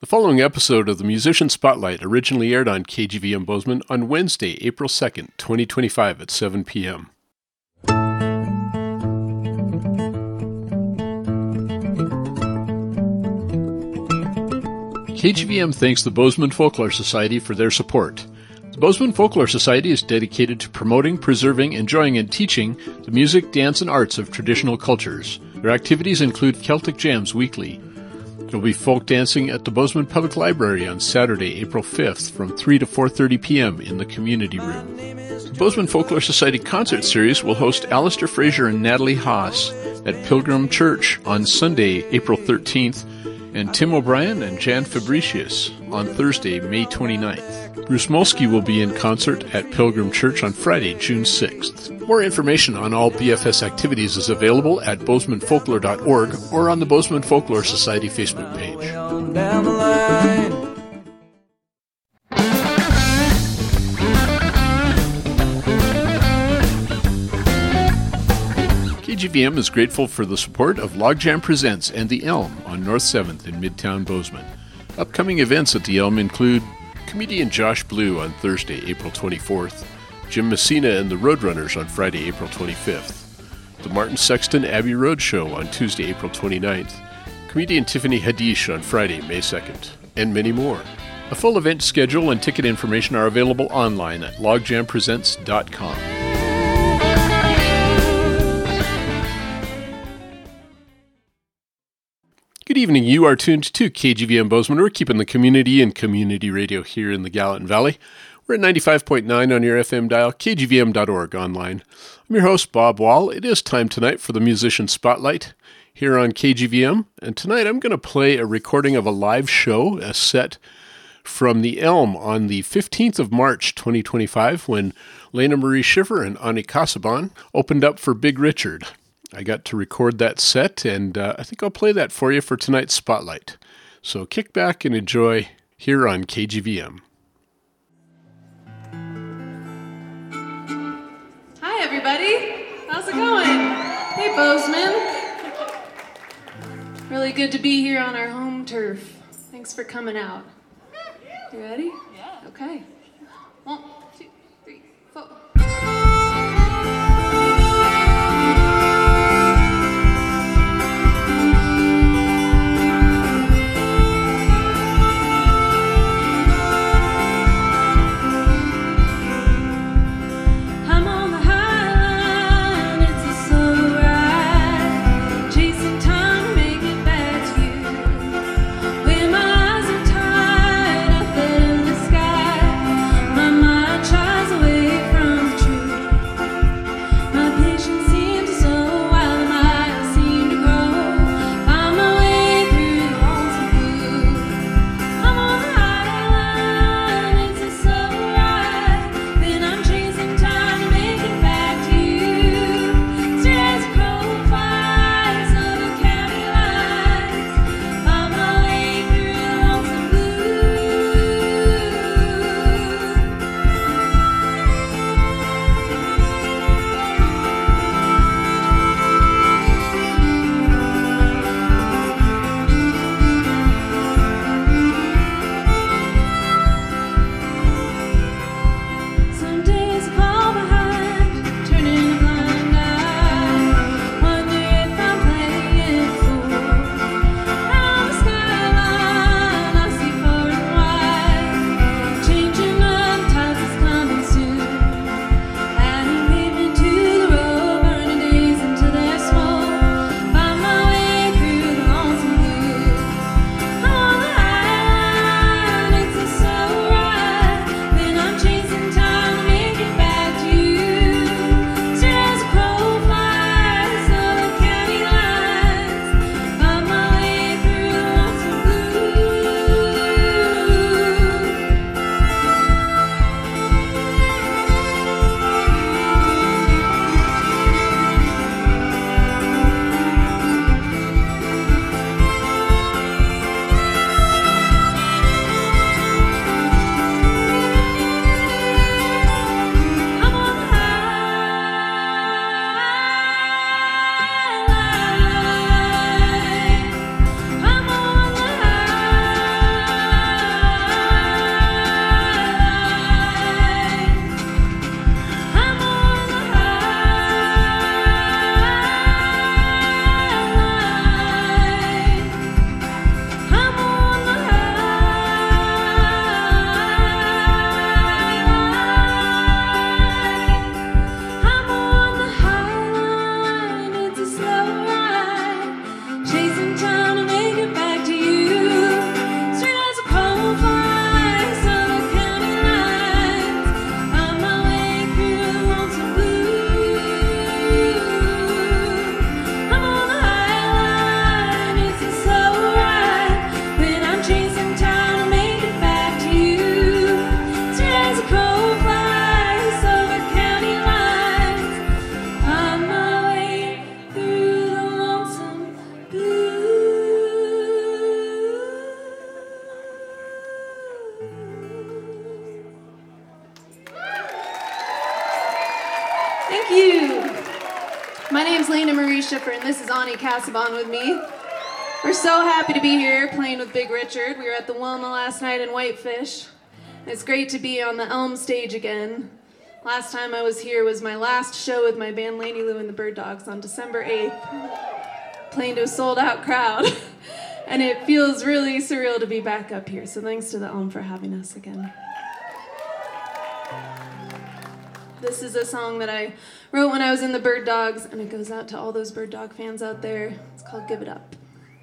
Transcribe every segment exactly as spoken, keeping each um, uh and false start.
The following episode of the Musician Spotlight originally aired on K G V M Bozeman on Wednesday, April second, twenty twenty-five at seven p.m. K G V M thanks the Bozeman Folklore Society for their support. The Bozeman Folklore Society is dedicated to promoting, preserving, enjoying, and teaching the music, dance, and arts of traditional cultures. Their activities include Celtic Jams weekly. There will be folk dancing at the Bozeman Public Library on Saturday, April fifth from three to four thirty p.m. in the community room. The Bozeman Folklore Society concert series will host Alistair Fraser and Natalie Haas at Pilgrim Church on Sunday, April thirteenth, and Tim O'Brien and Jan Fabricius on Thursday, May twenty-ninth. Bruce Molsky will be in concert at Pilgrim Church on Friday, June sixth. More information on all B F S activities is available at bozeman folklore dot org or on the Bozeman Folklore Society Facebook page. Down the line. K G V M is grateful for the support of Logjam Presents and The Elm on North seventh in Midtown Bozeman. Upcoming events at The Elm include comedian Josh Blue on Thursday, April twenty-fourth, Jim Messina and the Roadrunners on Friday, April twenty-fifth, the Martin Sexton Abbey Road Show on Tuesday, April twenty-ninth, comedian Tiffany Haddish on Friday, May second, and many more. A full event schedule and ticket information are available online at logjam presents dot com. Good evening. You are tuned to K G V M Bozeman. We're keeping the community and community radio here in the Gallatin Valley. We're at ninety-five point nine on your F M dial, K G V M dot org online. I'm your host, Bob Wall. It is time tonight for the Musician Spotlight here on K G V M. And tonight I'm going to play a recording of a live show, a set from The Elm on the fifteenth of March, twenty twenty-five, when Lena Marie Schiffer and Ani Casaban opened up for Big Richard. I got to record that set, and uh, I think I'll play that for you for tonight's Spotlight. So kick back and enjoy here on K G V M. Hi, everybody. How's it going? Hey, Bozeman. Really good to be here on our home turf. Thanks for coming out. You ready? Yeah. Okay. One, two, three, four. From you. My name's Lena Marie Schiffer, and this is Ani Casaban with me. We're so happy to be here playing with Big Richard. We were at the Wilma last night in Whitefish. It's great to be on the Elm stage again. Last time I was here was my last show with my band Laney Lou and the Bird Dogs on December eighth, playing to a sold-out crowd. And it feels really surreal to be back up here, so thanks to the Elm for having us again. This is a song that I wrote when I was in the Bird Dogs, and it goes out to all those Bird Dog fans out there. It's called Give It Up.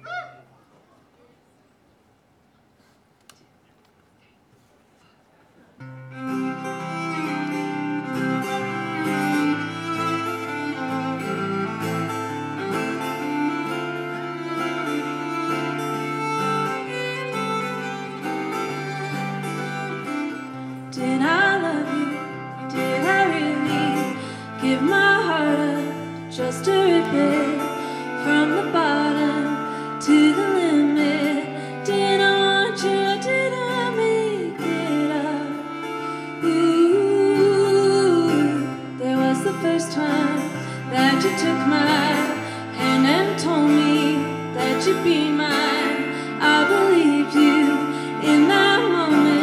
Did I love you? Did I really give my heart up just to rip it from the bottom to the limit? Did I want you or did I make it up? Ooh, there was the first time that you took my hand and told me that you'd be mine. I believed you in that moment.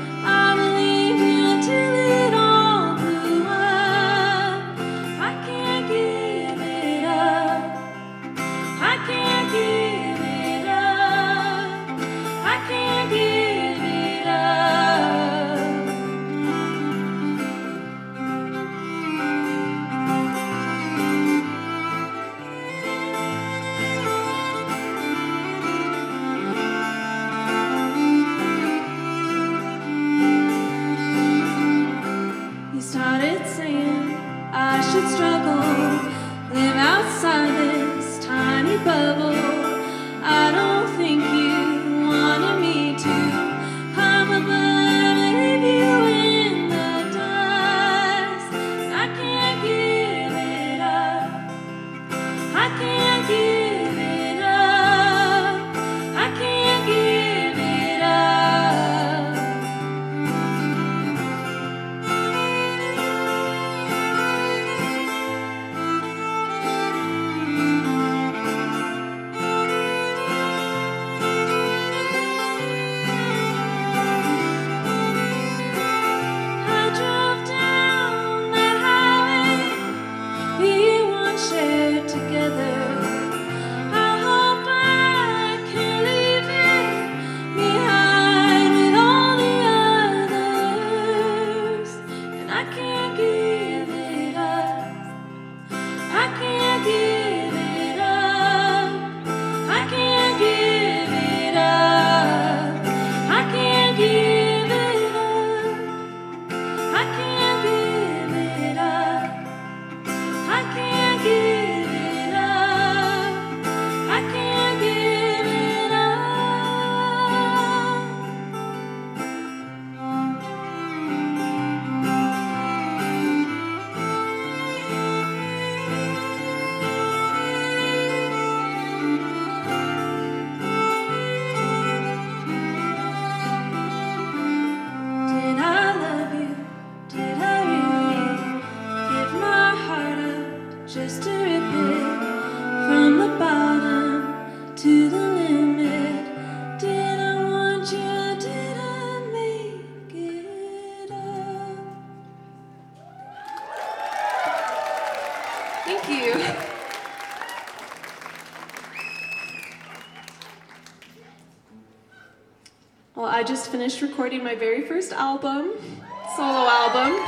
I just finished recording my very first album, solo album.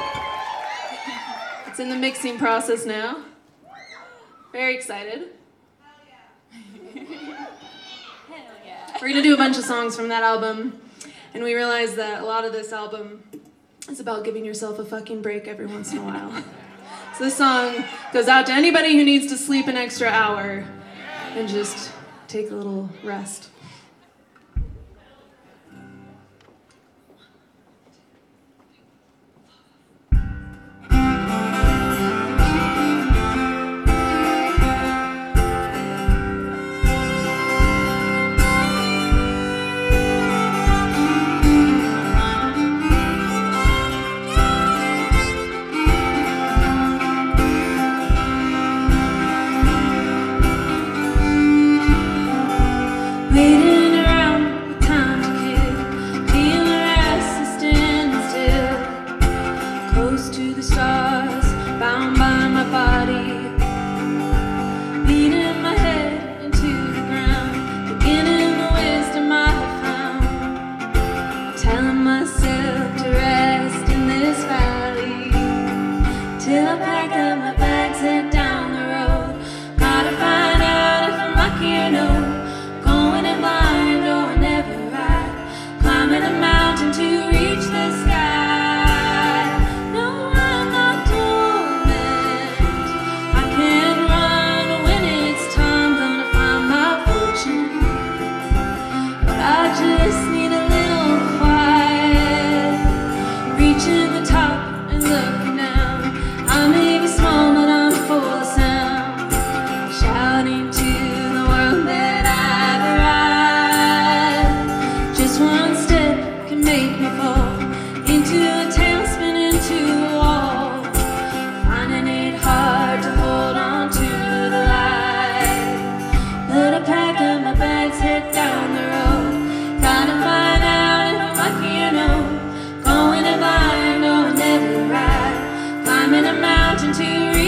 It's in the mixing process now. Very excited. Hell yeah. We're gonna do a bunch of songs from that album, and we realized that a lot of this album is about giving yourself a fucking break every once in a while. So this song goes out to anybody who needs to sleep an extra hour and just take a little rest.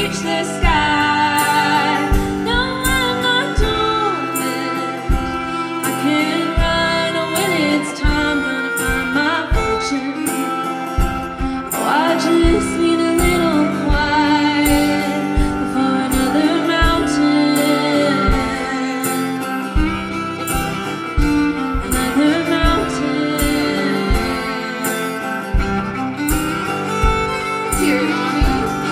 reach the sky. No, I'm not dormant. I can run when it's time. Gonna find my fortune. Oh, I just need a little quiet before another mountain. Another mountain. Here, mommy.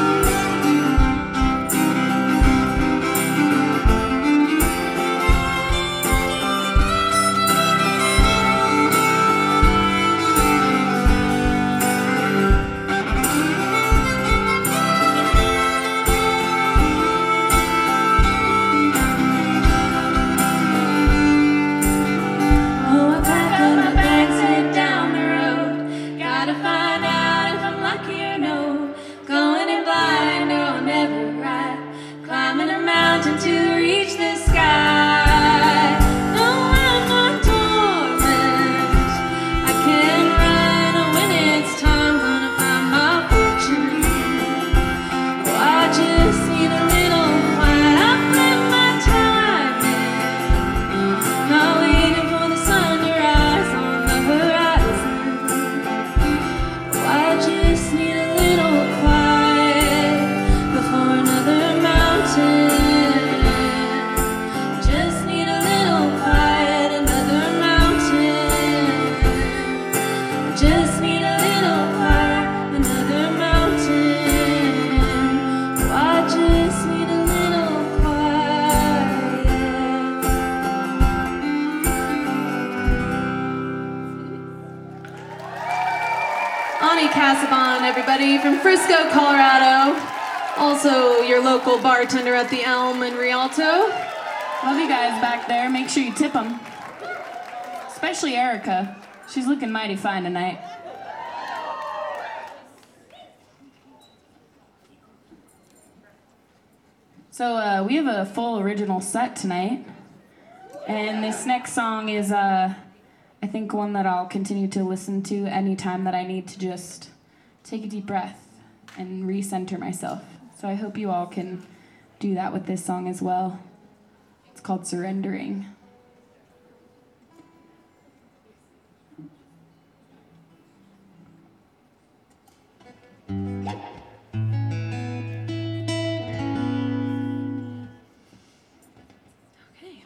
Oh, I pack up my bags, head down the road. Gotta find out if I'm lucky or no. Going in blind, no, I'll never ride. Climbing a mountain to reach the sky. No, I'm not dormant. I can run when it's time. Gonna find my fortune. Oh, I just need a little quiet. I put my time in. Not waiting for the sun to rise on the horizon. Oh, I just need a little quiet before another mountain. Just need a little quiet, another mountain. Just need a little quiet, another mountain. Oh, I just need a little quiet. Ani Casabon, everybody, from Frisco, Colorado. Also, your local bartender at the Elm in Rialto. Love you guys back there. Make sure you tip them. Especially Erica. She's looking mighty fine tonight. So uh, we have a full original set tonight. And this next song is, uh, I think, one that I'll continue to listen to anytime that I need to just take a deep breath and recenter myself. So I hope you all can do that with this song as well. It's called Surrendering. Okay.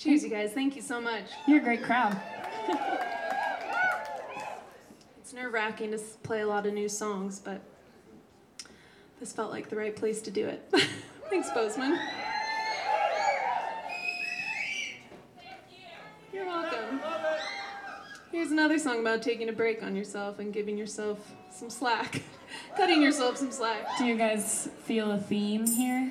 Cheers, you guys. Thank you so much. You're a great crowd. It's nerve-wracking to play a lot of new songs, but this felt like the right place to do it. Thanks, Bozeman. You're welcome. Here's another song about taking a break on yourself and giving yourself some slack. Cutting yourself some slack. Do you guys feel a theme here?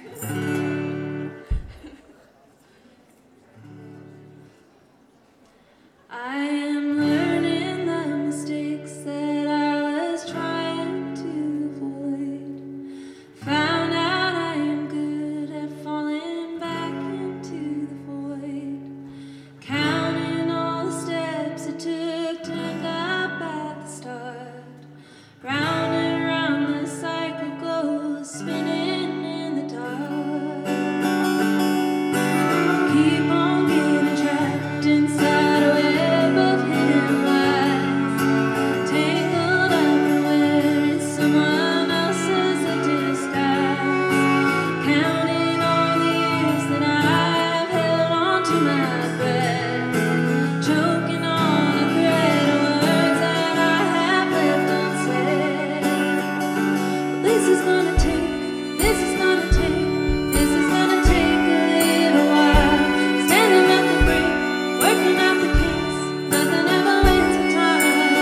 I am learning the mistakes that I was trying to avoid. Found out I am good at falling back into the void. Counting all the steps it took to end up at the start. Round and round the cycle goes, spinning in the dark. Keep on getting trapped inside a web of hidden lies. Tangled up where it's someone else's disguise. Counting all the years that I've held on to my breath. Choking on a thread of words that I have left unsaid. This is gonna take, this is gonna take, this is gonna take a little while. Standing at the brink, working out the kinks, nothing ever wins for time.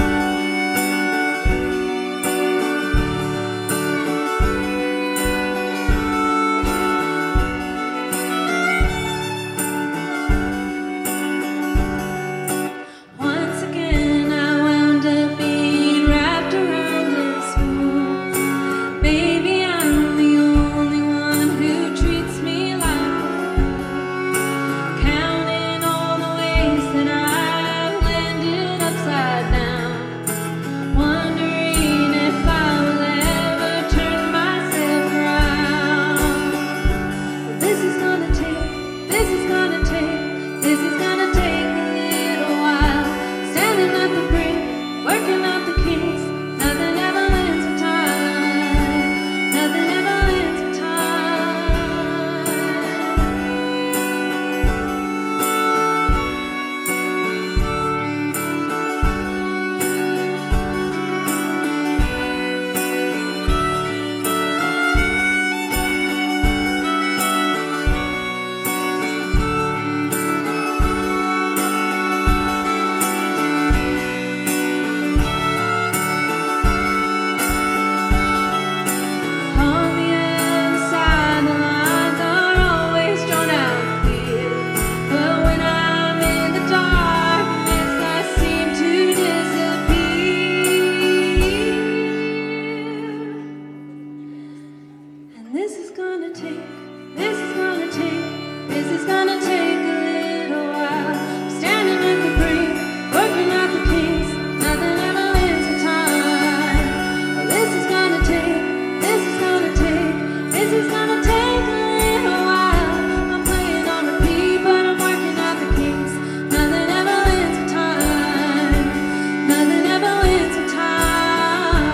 Once again I wound up being wrapped around a spoon. Baby, I'm the only one who treats me like a fool. Counting all the ways that I've landed upside down. Wondering if I will ever turn myself around. But this is gonna take, this is gonna take, this is gonna take a little while. Standing at the brink, working out the kinks, nothing ever wins for time. Nothing ever wins for time. On the other side, the lines are always drawn out clear. But when I'm in the darkness, I seem to disappear. And this is gonna take, this is gonna take, this is gonna take a little while. I'm standing at the brink, working out the kinks, nothing ever wins for time. Well, this is gonna take, this is gonna take, this is gonna take a little while. I'm playing on repeat, but I'm working out the kinks. Nothing ever wins for time. Nothing ever wins for time.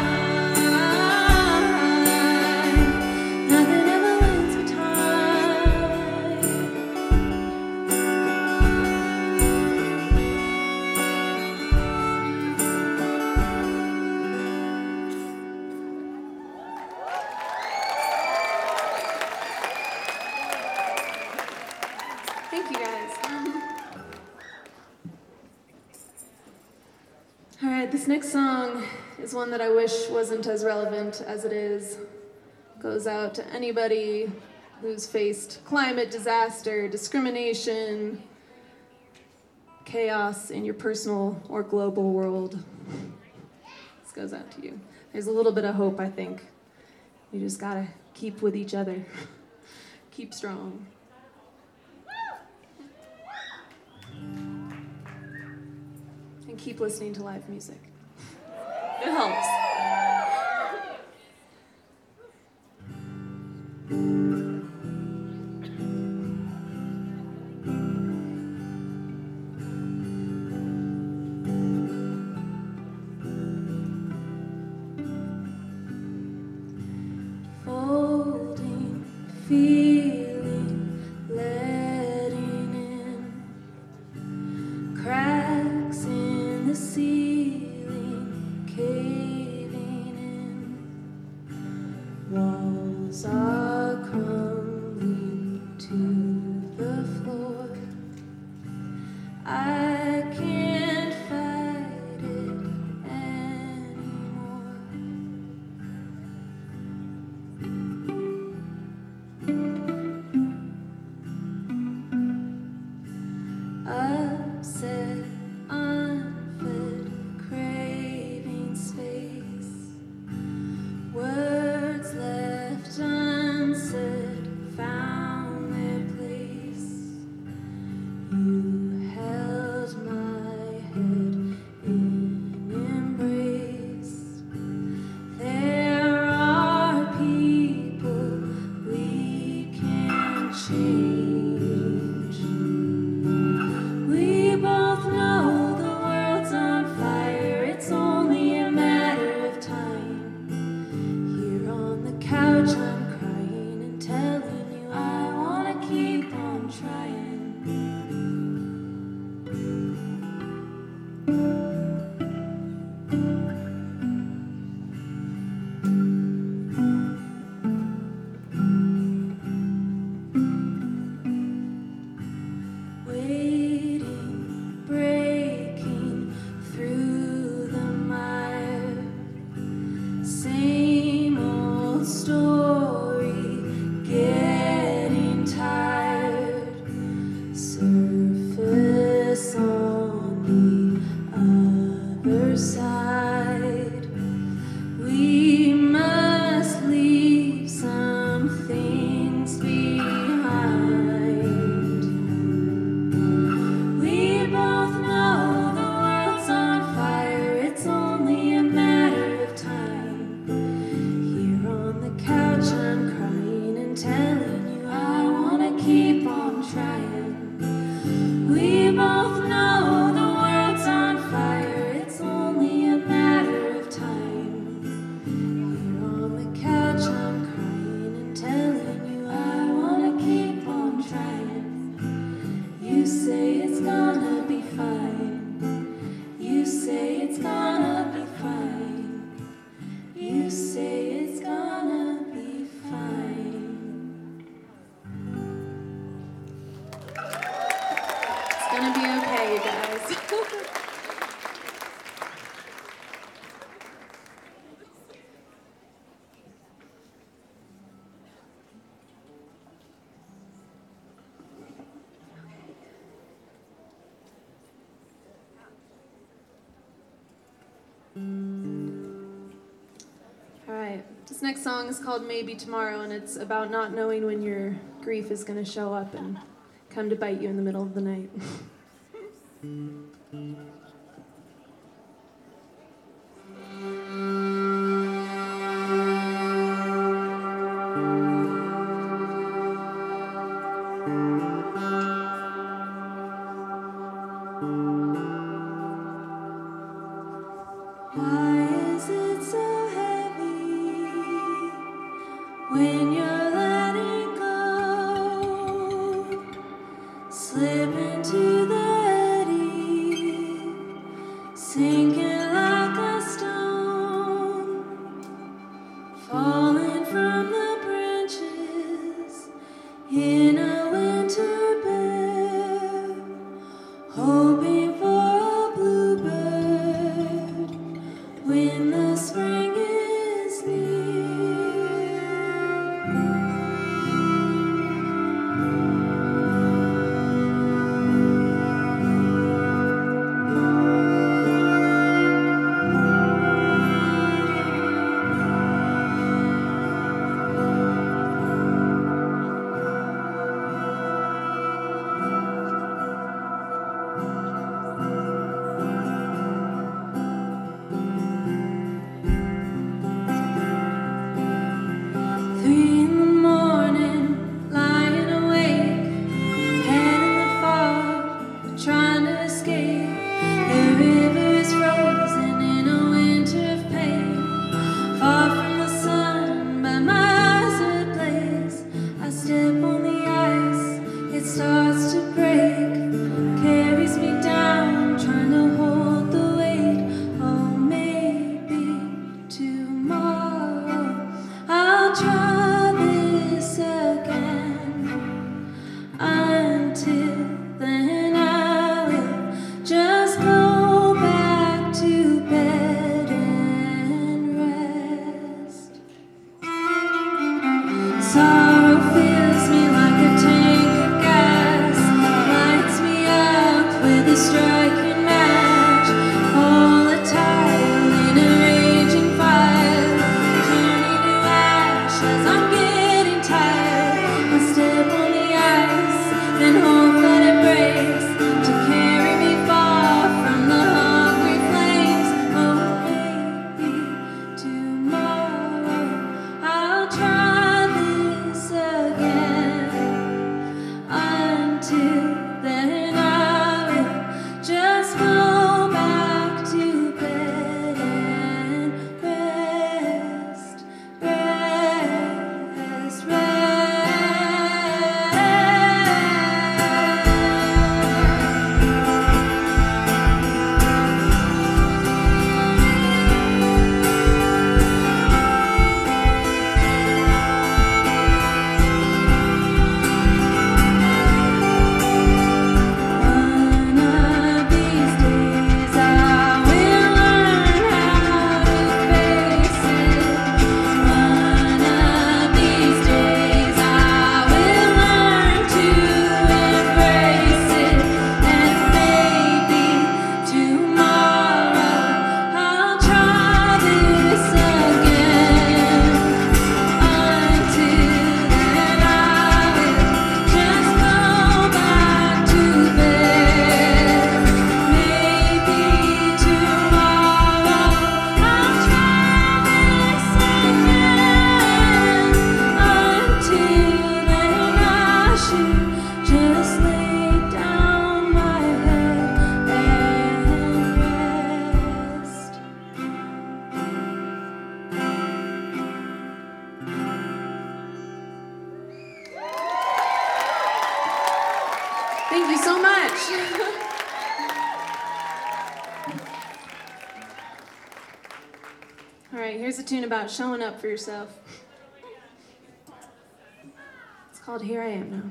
Nothing ever wins for time. Thank you, guys. All right, this next song is one that I wish wasn't as relevant as it is. Goes out to anybody who's faced climate disaster, discrimination, chaos in your personal or global world. This goes out to you. There's a little bit of hope, I think. You just gotta keep with each other. Keep strong. And keep listening to live music. It helps. Folding, feeling, letting in. This next song is called Maybe Tomorrow, and it's about not knowing when your grief is going to show up and come to bite you in the middle of the night. Why is it so heavy when you're letting go? Slip into the eddy, sinking like a stone, falling from the branches in a winter bed, hoping for a bluebird when the spring is near. Three in the morning, lying awake, head in the fog, trying to escape. The river is frozen in a winter of pain, far from the sun, but my eyes are ablaze. I step on the ice, it starts to break, carries me down, trying to hold the weight. Oh, maybe tomorrow I'll try this again. Until then I will just go back to bed and rest. Sorrow fills me like a tank of gas, lights me up with a striking match. All a tile in a raging fire, turning to ash as I'm getting tired. I step on the ice, then hope that it breaks to carry me far from the hungry flames. Oh, maybe tomorrow I'll try this again. Until then I will just go back to bed and rest, rest, One of these days I will learn how to face it. One of these days I will learn to embrace it. And maybe tomorrow I'll try this again. Until then I will just go back to bed. Maybe tomorrow I'll try this again. Until then I should just lay down my head and rest. Thank you so much. All right, here's a tune about showing up for yourself. It's called Here I Am Now.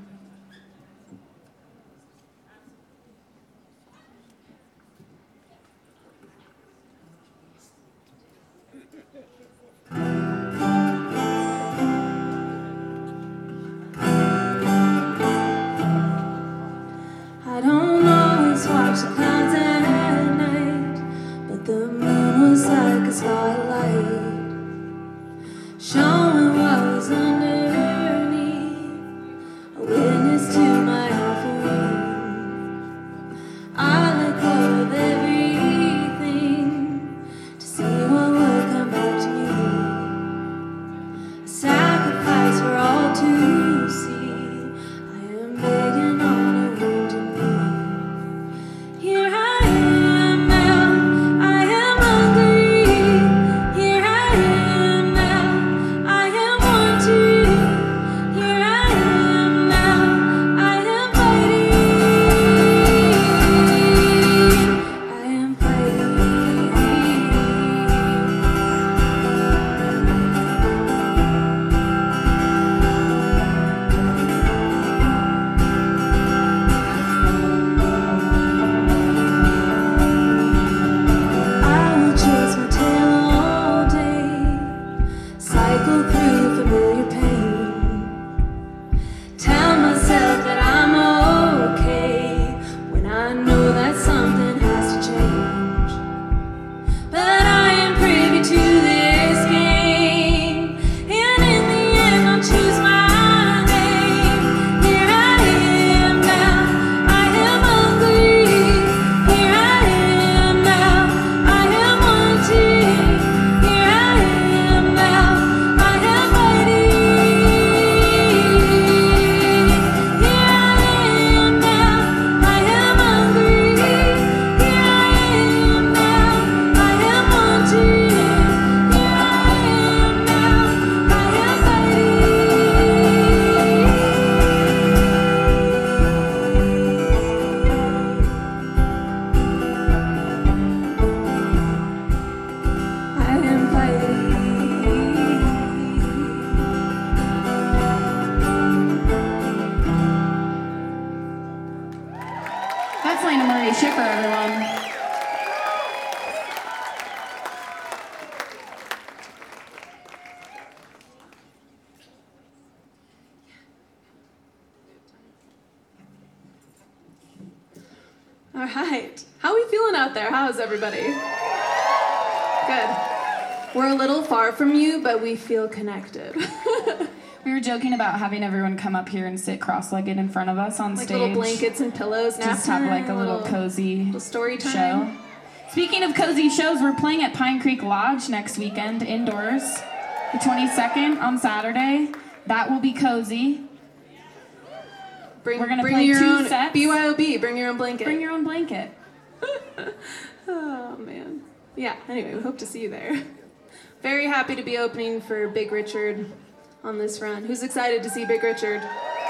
I don't always watch the clouds at night, but the moon was like a spotlight, shining That's Lena Marie Schiffer, everyone. All right. How are we feeling out there? How is everybody? Good. We're a little far from you, but we feel connected. We were joking about having everyone come up here and sit cross-legged in front of us on like stage. Like little blankets and pillows. Just have like a little, little cozy little story time. show. Speaking of cozy shows, we're playing at Pine Creek Lodge next weekend, indoors. The twenty-second on Saturday. That will be cozy. Bring, we're gonna bring play your two own, sets. B Y O B, bring your own blanket. Bring your own blanket. Oh, man. Yeah, anyway, we hope to see you there. Very happy to be opening for Big Richard on this run. Who's excited to see Big Richard?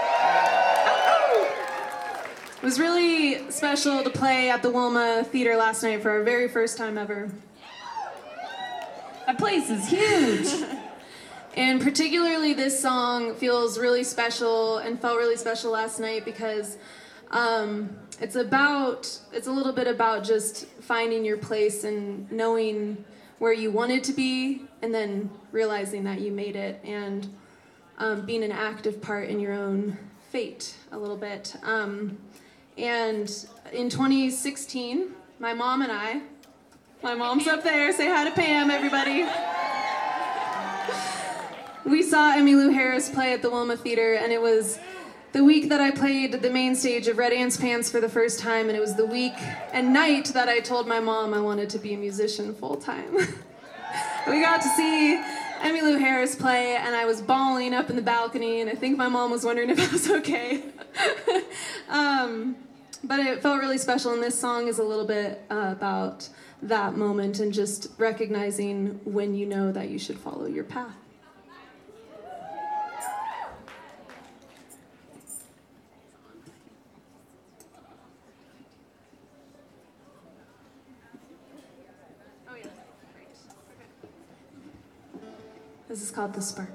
It was really special to play at the Wilma Theater last night for our very first time ever. That place is huge. And particularly this song feels really special and felt really special last night because um, it's about, it's a little bit about just finding your place and knowing where you wanted to be and then realizing that you made it and um, being an active part in your own fate a little bit. Um, and in twenty sixteen, my mom and I, my mom's up there, say hi to Pam, everybody. We saw Emmylou Harris play at the Wilma Theater, and it was the week that I played the main stage of Red Ants Pants for the first time, and it was the week and night that I told my mom I wanted to be a musician full time. We got to see Emmylou Harris play, and I was bawling up in the balcony, and I think my mom was wondering if I was okay. um, but it felt really special, and this song is a little bit uh, about that moment and just recognizing when you know that you should follow your path. This is called The Spark.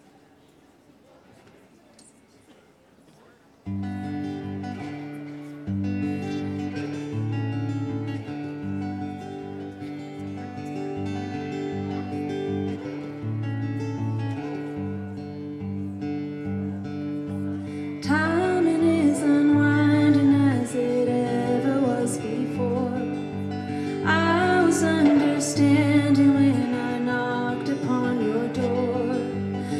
Timing is unwinding as it ever was before. I was understanding when I knocked upon your door.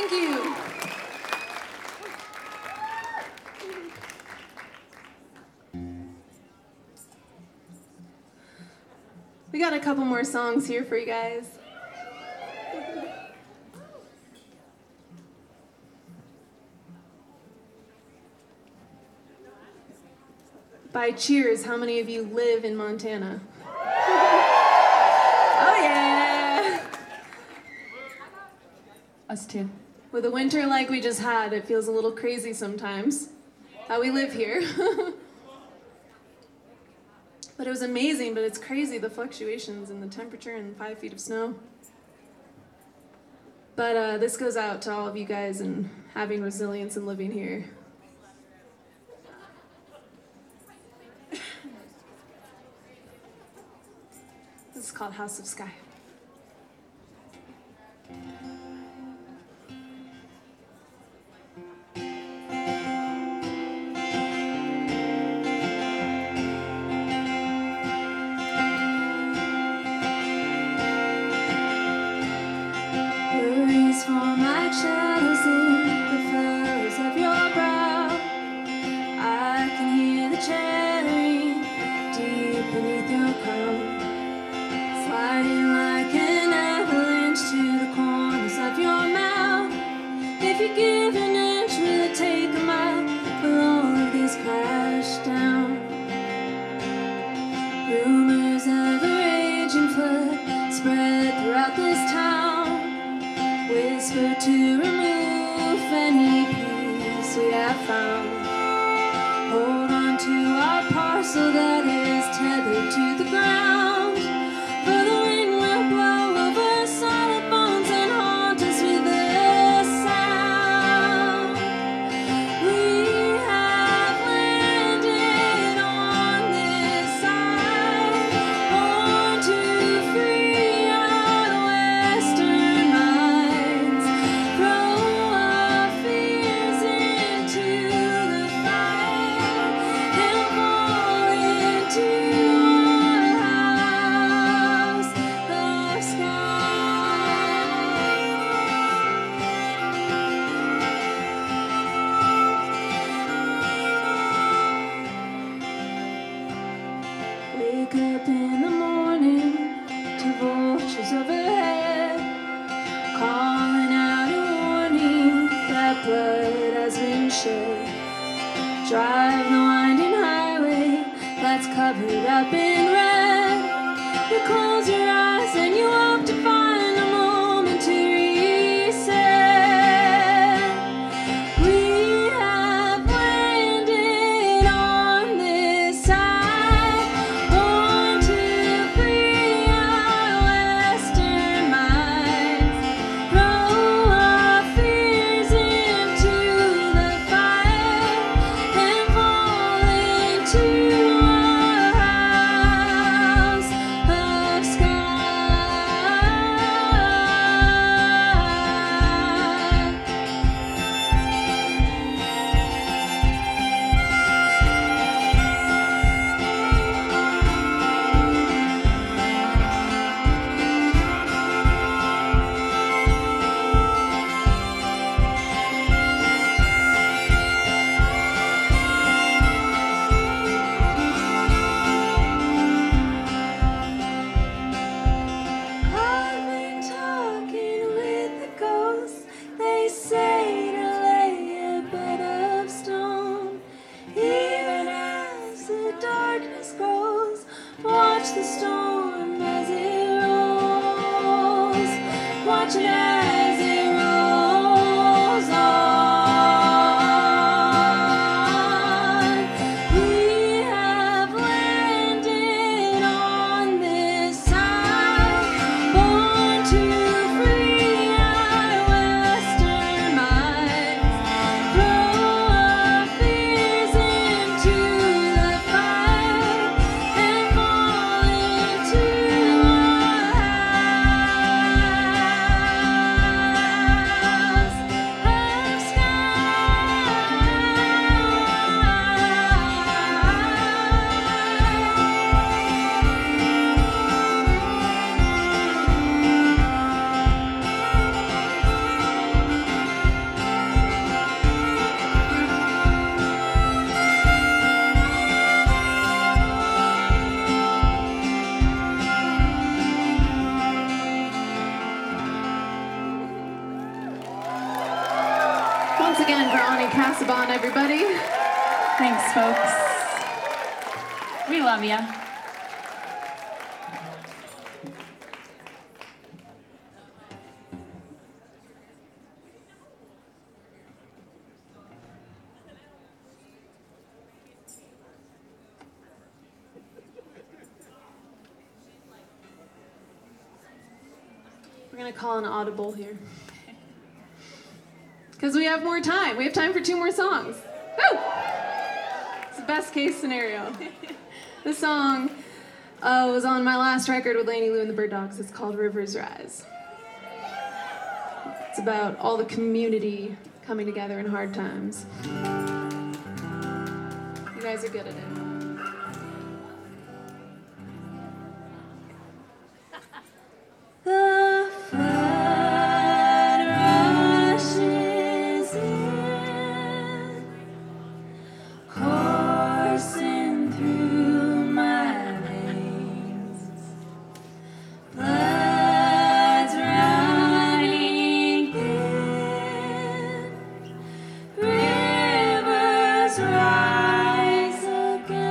Thank you. We got a couple more songs here for you guys. By Cheers, how many of you live in Montana? Oh yeah! Us too. With a winter like we just had, it feels a little crazy sometimes how we live here. But it was amazing, but it's crazy, the fluctuations in the temperature and five feet of snow. But uh, this goes out to all of you guys and having resilience and living here. This is called House of Sky. Worries for my shadows in the furrows of your brow. I can hear the chattering deep beneath your crown, sliding like an avalanche to the corners of your mouth. If you give an inch, will it take a mile? Will all of these crash down? Rumors of a raging flood spread throughout this town, whisper to remove any peace we have found. Hold on to our parcel that is tethered to the ground, for the wind will blow over solid bones and haunt us with a sound. We have landed on this side, born to free our western minds, throw our fears into the fire and fall into our house of sky. Wake up in the morning to vultures overhead, calling out a warning that blood has been shed. Drive the winding highway that's covered up in red. You close your eyes and you hope to find a moment to reset. We have landed on this side, born to free our western minds, throw our fears into the fire and fall into our house of sky. Once again for Ani Casaban, everybody. Thanks, folks. We love ya. We're gonna call an audible here. Because we have more time. We have time for two more songs. Woo! It's the best case scenario. This song uh, was on my last record with Lainey Lou and the Bird Dogs. It's called Rivers Rise. It's about all the community coming together in hard times. You guys are good at it. The flood rushes in, coursing through my veins. Blood's running thin, rivers rise again.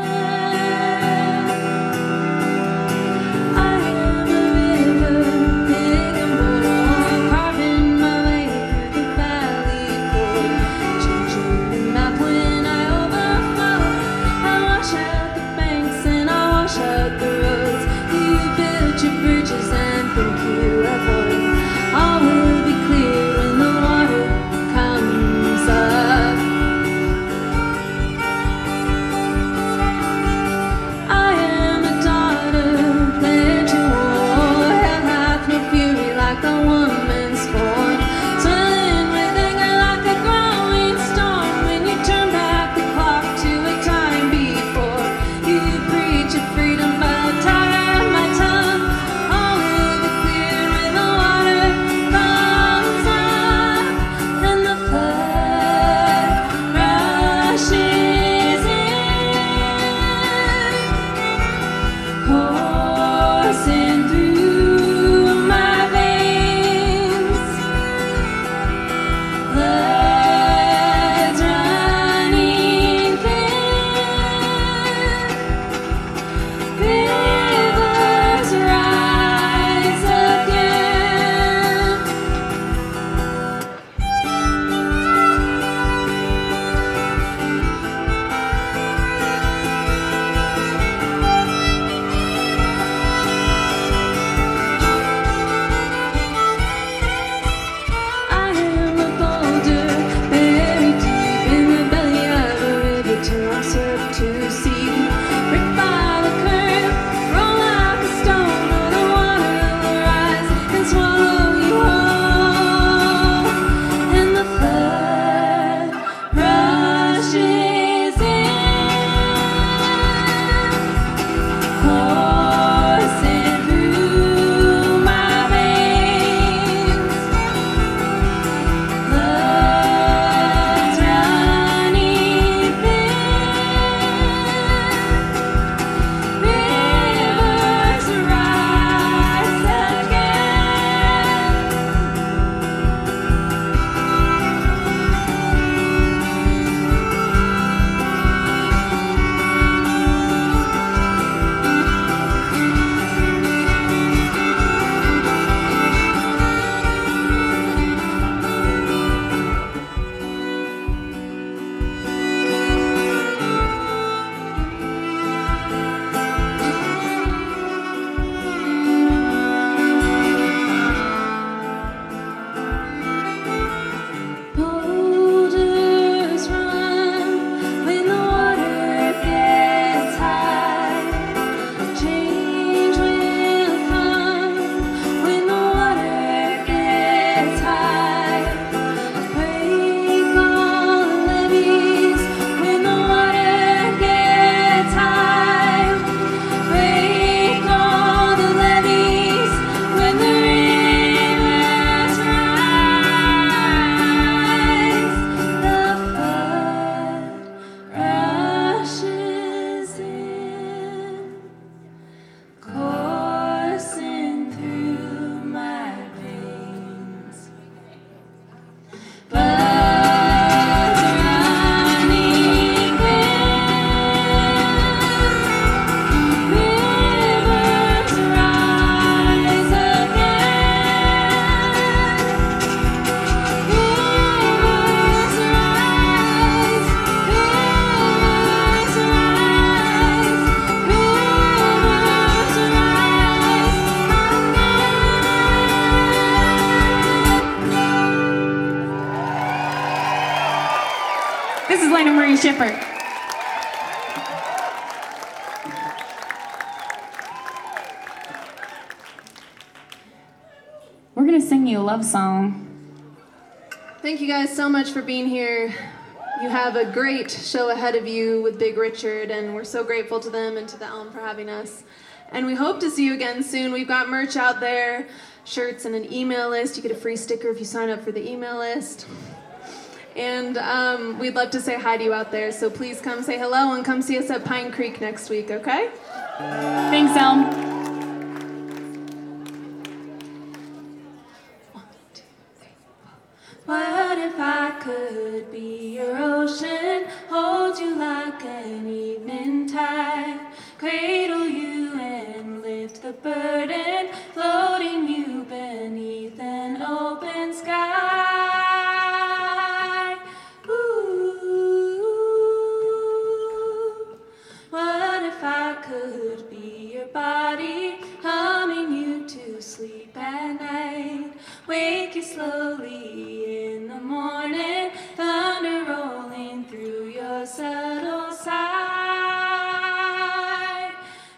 This is Lena Marie Schiffer. We're going to sing you a love song. Thank you guys so much for being here. You have a great show ahead of you with Big Richard, and we're so grateful to them and to the Elm for having us. And we hope to see you again soon. We've got merch out there, shirts and an email list. You get a free sticker if you sign up for the email list. And um, we'd love to say hi to you out there, so please come say hello and come see us at Pine Creek next week, okay? Thanks, Elm. What if I could be your ocean, hold you like an evening tide, cradle you and lift the burden, floating you beneath an open sky. Ooh, what if I could be your body, humming you to sleep at night, wake you slowly in the morning, thunder rolling through your subtle side.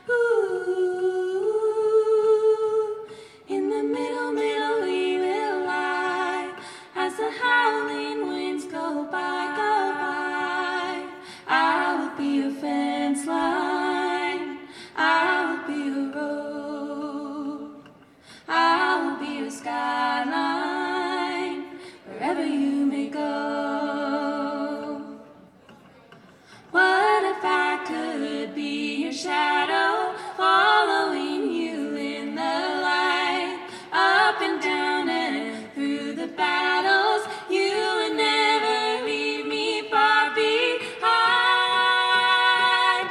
Ooh, in the middle, middle we will lie, as the howling winds go by, go by. I will be a fence line, I will be a road, I will be a skyline, wherever you may go. What if I could be your shadow, following you in the light, up and down and through the battles, you would never leave me far behind.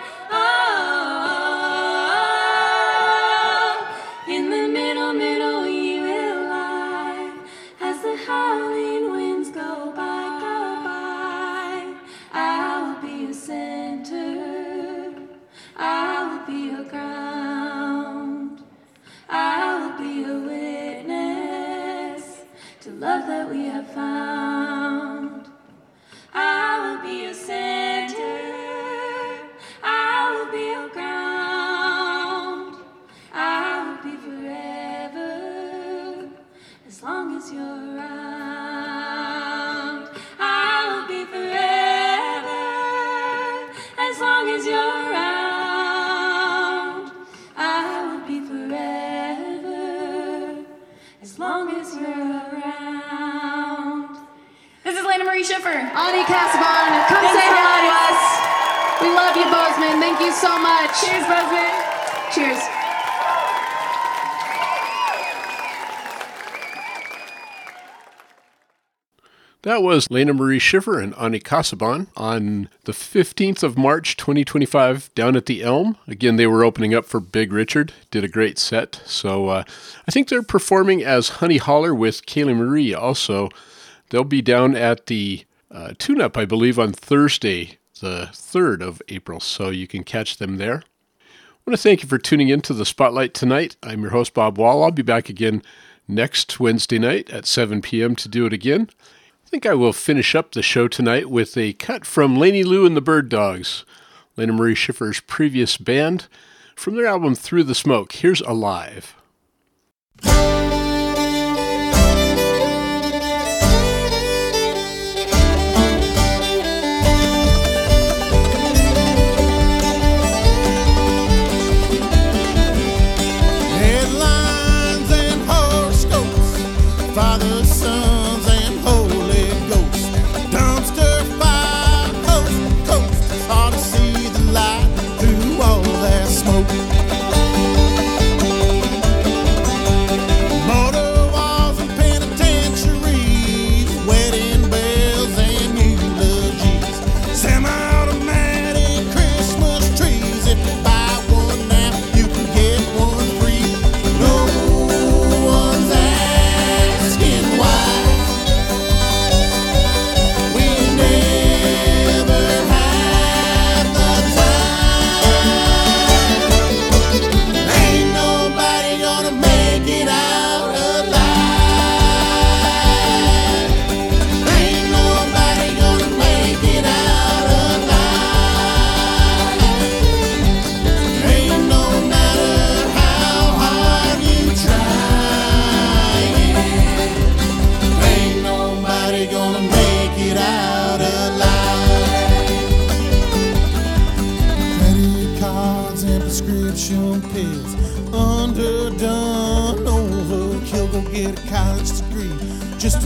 Oh, in the middle, middle we will lie, as the howling winds go by, go by. I will be a center, I will be a ground, I will be a witness to love that we have found. I will be a center, I will be a ground, I will be forever, as long as you're around. I will be forever, as long as you're around. I will be forever, as long as you're around. This is Lena Marie Schiffer. Ani Casaban, come Thanks say so hi to much. us. We love you, Bozeman. Thank you so much. Cheers, Bozeman. Cheers. That was Lena Marie Schiffer and Ani Casaban on the fifteenth of March, twenty twenty-five, down at the Elm. Again, they were opening up for Big Richard, did a great set. So uh, I think they're performing as Honey Holler with Kaylee Marie also. They'll be down at the uh, Tune-Up, I believe, on Thursday, the third of April, so you can catch them there. I want to thank you for tuning in to the Spotlight tonight. I'm your host, Bob Wall. I'll be back again next Wednesday night at seven p.m. to do it again. I think I will finish up the show tonight with a cut from Laney Lou and the Bird Dogs, Lena Marie Schiffer's previous band, from their album Through the Smoke. Here's Alive. Headlines and horoscopes, Father, Sons, and Holy Ghost. Dumpster fire, coast to coast. It's hard to see the light through all that smoke. Motor walls and penitentiaries, wedding bells and eulogies. Semi-automatic Christmas trees. If you buy one now, you can get one free. No one's asking why.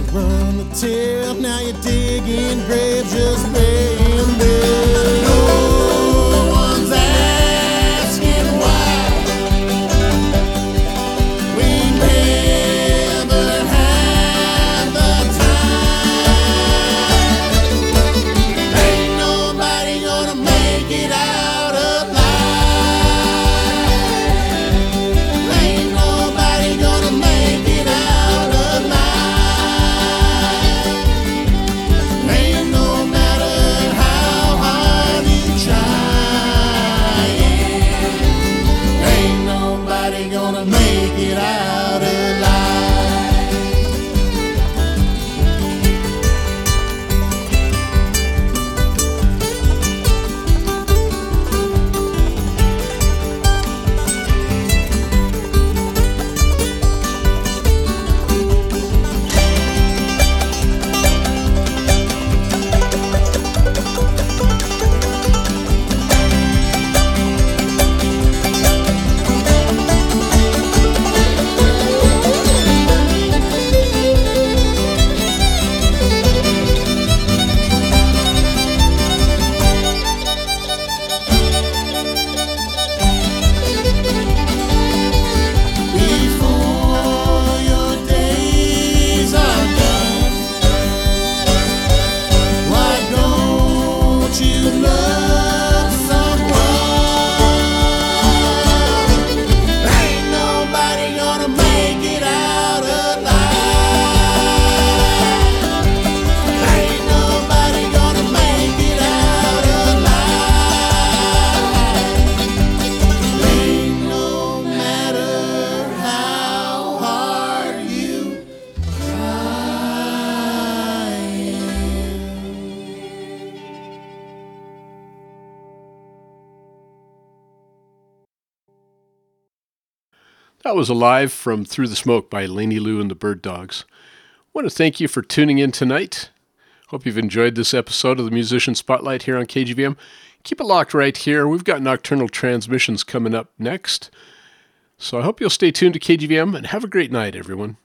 run the tip, now you're digging graves, just laying there. No one's asking why. We never had the time. Ain't nobody gonna make it out alive. Ain't nobody gonna make it out alive. Ain't no matter how hard you try. Ain't nobody gonna make it out alive. Before your days are done, why don't you love someone? Ain't nobody gonna make it out alive. Ain't nobody gonna make it out alive. Ain't no matter how hard you try. That was Alive from Through the Smoke by Laney Lou and the Bird Dogs. I want to thank you for tuning in tonight. Hope you've enjoyed this episode of the Musician Spotlight here on K G V M. Keep it locked right here. We've got Nocturnal Transmissions coming up next. So I hope you'll stay tuned to K G V M and have a great night, everyone.